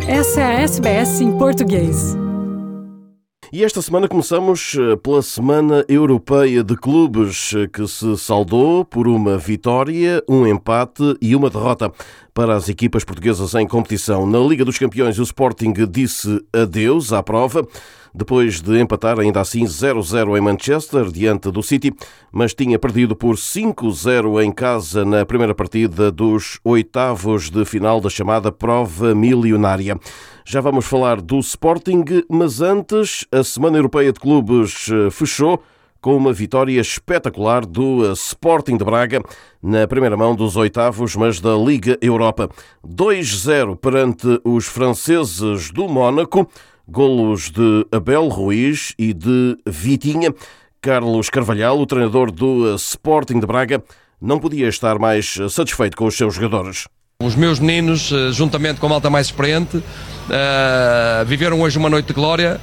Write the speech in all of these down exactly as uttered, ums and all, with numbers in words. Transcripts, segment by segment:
Essa é a S B S em português. E esta semana começamos pela Semana Europeia de Clubes, que se saldou por uma vitória, um empate e uma derrota para as equipas portuguesas em competição. Na Liga dos Campeões, o Sporting disse adeus à prova, depois de empatar ainda assim zero a zero em Manchester, diante do City, mas tinha perdido por cinco a zero em casa na primeira partida dos oitavos de final da chamada Prova Milionária. Já vamos falar do Sporting, mas antes, a Semana Europeia de Clubes fechou com uma vitória espetacular do Sporting de Braga na primeira mão dos oitavos, mas da Liga Europa. dois a zero perante os franceses do Mónaco, golos de Abel Ruiz e de Vitinha. Carlos Carvalhal, o treinador do Sporting de Braga, não podia estar mais satisfeito com os seus jogadores. Os meus meninos, juntamente com a malta mais experiente, uh, viveram hoje uma noite de glória.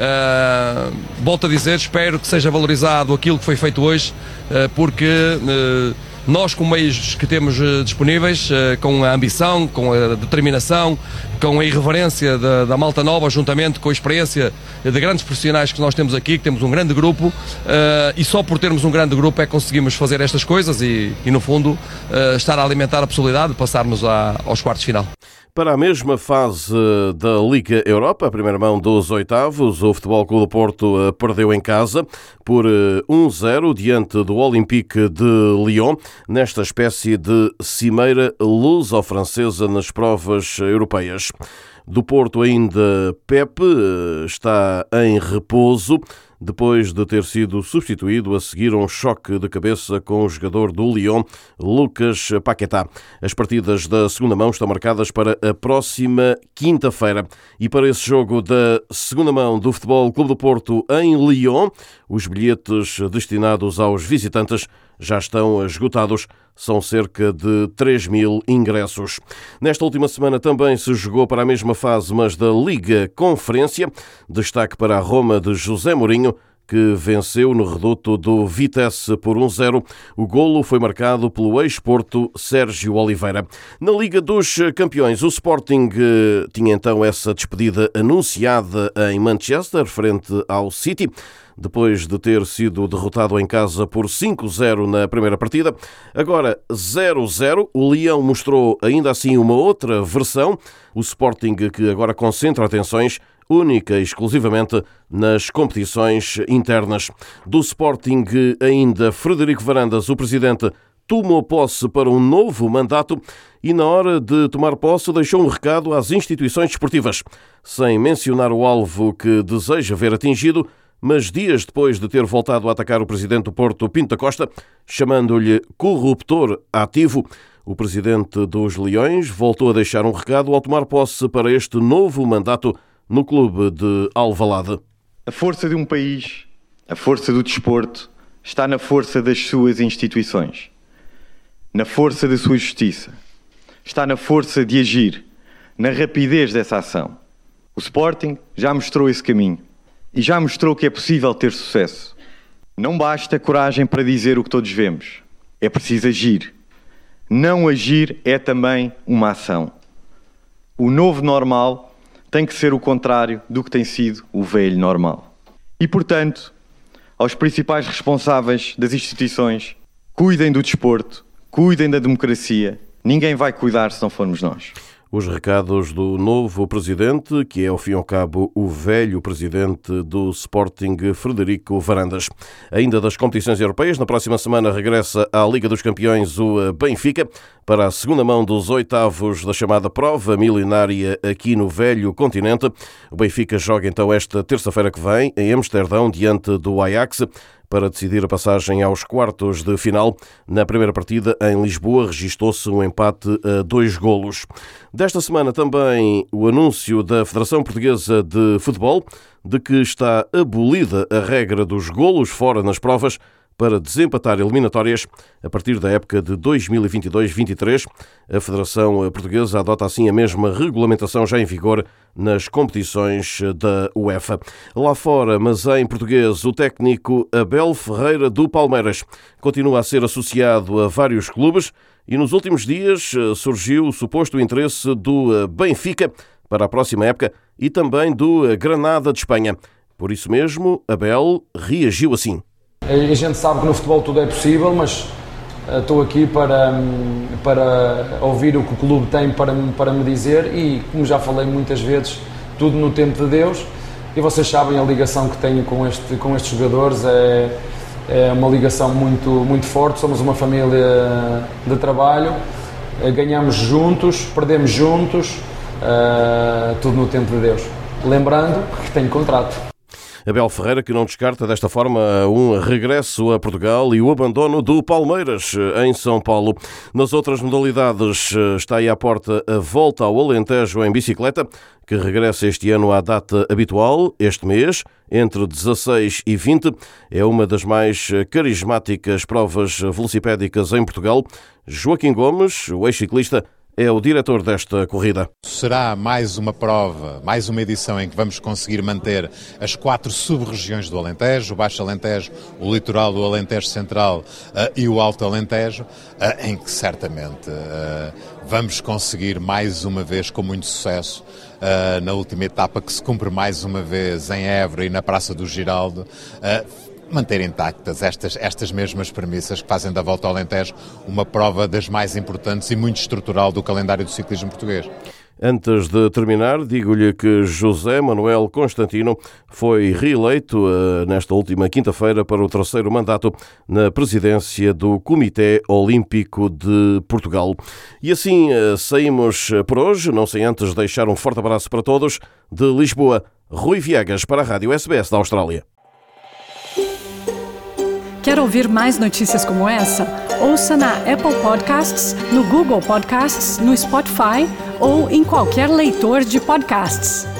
Uh, volto a dizer, espero que seja valorizado aquilo que foi feito hoje, uh, porque uh, nós, com meios que temos uh, disponíveis, uh, com a ambição, com a determinação, com a irreverência da, da malta nova, juntamente com a experiência de grandes profissionais que nós temos aqui, que temos um grande grupo, uh, e só por termos um grande grupo é que conseguimos fazer estas coisas e, e no fundo, uh, estar a alimentar a possibilidade de passarmos a, aos quartos de final. Para a mesma fase da Liga Europa, a primeira mão dos oitavos, o Futebol Clube do Porto perdeu em casa por um a zero diante do Olympique de Lyon, nesta espécie de cimeira luso-francesa nas provas europeias. Do Porto ainda, Pepe está em repouso, depois de ter sido substituído a seguir um choque de cabeça com o jogador do Lyon, Lucas Paquetá. As partidas da segunda mão estão marcadas para a próxima quinta-feira. E para esse jogo da segunda mão do Futebol Clube do Porto em Lyon, os bilhetes destinados aos visitantes já estão esgotados. São cerca de três mil ingressos. Nesta última semana também se jogou para a mesma fase, mas da Liga Conferência. Destaque para a Roma de José Mourinho, que venceu no reduto do Vitesse por um a zero. O golo foi marcado pelo ex-Porto Sérgio Oliveira. Na Liga dos Campeões, o Sporting tinha então essa despedida anunciada em Manchester, frente ao City, depois de ter sido derrotado em casa por cinco a zero na primeira partida. Agora zero a zero. O Leão mostrou ainda assim uma outra versão. O Sporting, que agora concentra atenções única e exclusivamente nas competições internas. Do Sporting ainda, Frederico Varandas, o presidente, tomou posse para um novo mandato e, na hora de tomar posse, deixou um recado às instituições desportivas, sem mencionar o alvo que deseja ver atingido, mas dias depois de ter voltado a atacar o presidente do Porto, Pinto da Costa, chamando-lhe corruptor ativo, o presidente dos Leões voltou a deixar um recado ao tomar posse para este novo mandato no clube de Alvalade. A força de um país, a força do desporto, está na força das suas instituições, na força da sua justiça, está na força de agir, na rapidez dessa ação. O Sporting já mostrou esse caminho e já mostrou que é possível ter sucesso. Não basta coragem para dizer o que todos vemos, é preciso agir. Não agir é também uma ação. O novo normal tem que ser o contrário do que tem sido o velho normal. E, portanto, aos principais responsáveis das instituições, cuidem do desporto, cuidem da democracia. Ninguém vai cuidar se não formos nós. Os recados do novo presidente, que é, ao fim e ao cabo, o velho presidente do Sporting, Frederico Varandas. Ainda das competições europeias, na próxima semana regressa à Liga dos Campeões o Benfica para a segunda mão dos oitavos da chamada Prova Milionária aqui no velho continente. O Benfica joga então esta terça-feira que vem em Amsterdão, diante do Ajax, para decidir a passagem aos quartos de final. Na primeira partida, em Lisboa, registou-se um empate a dois golos. Desta semana também o anúncio da Federação Portuguesa de Futebol de que está abolida a regra dos golos fora nas provas para desempatar eliminatórias a partir da época de dois mil e vinte e dois vinte e três. A Federação Portuguesa adota assim a mesma regulamentação já em vigor nas competições da UEFA. Lá fora, mas em português, o técnico Abel Ferreira do Palmeiras continua a ser associado a vários clubes e nos últimos dias surgiu o suposto interesse do Benfica para a próxima época e também do Granada de Espanha. Por isso mesmo, Abel reagiu assim. A gente sabe que no futebol tudo é possível, mas estou aqui para, para ouvir o que o clube tem para, para me dizer e, como já falei muitas vezes, tudo no tempo de Deus. E vocês sabem a ligação que tenho com, este, com estes jogadores, é, é uma ligação muito, muito forte, somos uma família de trabalho, ganhamos juntos, perdemos juntos, uh, tudo no tempo de Deus. Lembrando que tenho contrato. Abel Ferreira, que não descarta desta forma um regresso a Portugal e o abandono do Palmeiras em São Paulo. Nas outras modalidades está aí à porta a volta ao Alentejo em bicicleta, que regressa este ano à data habitual, este mês, entre dezasseis e vinte. É uma das mais carismáticas provas velocipédicas em Portugal. Joaquim Gomes, o ex-ciclista, é o diretor desta corrida. Será mais uma prova, mais uma edição em que vamos conseguir manter as quatro sub-regiões do Alentejo, o Baixo Alentejo, o litoral do Alentejo Central uh, e o Alto Alentejo, uh, em que certamente uh, vamos conseguir mais uma vez, com muito sucesso, uh, na última etapa que se cumpre mais uma vez em Évora e na Praça do Giraldo, uh, manter intactas estas, estas mesmas premissas que fazem da Volta ao Alentejo uma prova das mais importantes e muito estrutural do calendário do ciclismo português. Antes de terminar, digo-lhe que José Manuel Constantino foi reeleito uh, nesta última quinta-feira para o terceiro mandato na presidência do Comitê Olímpico de Portugal. E assim uh, saímos por hoje, não sem antes deixar um forte abraço para todos. De Lisboa, Rui Viegas para a Rádio S B S da Austrália. Quer ouvir mais notícias como essa? Ouça na Apple Podcasts, no Google Podcasts, no Spotify ou em qualquer leitor de podcasts.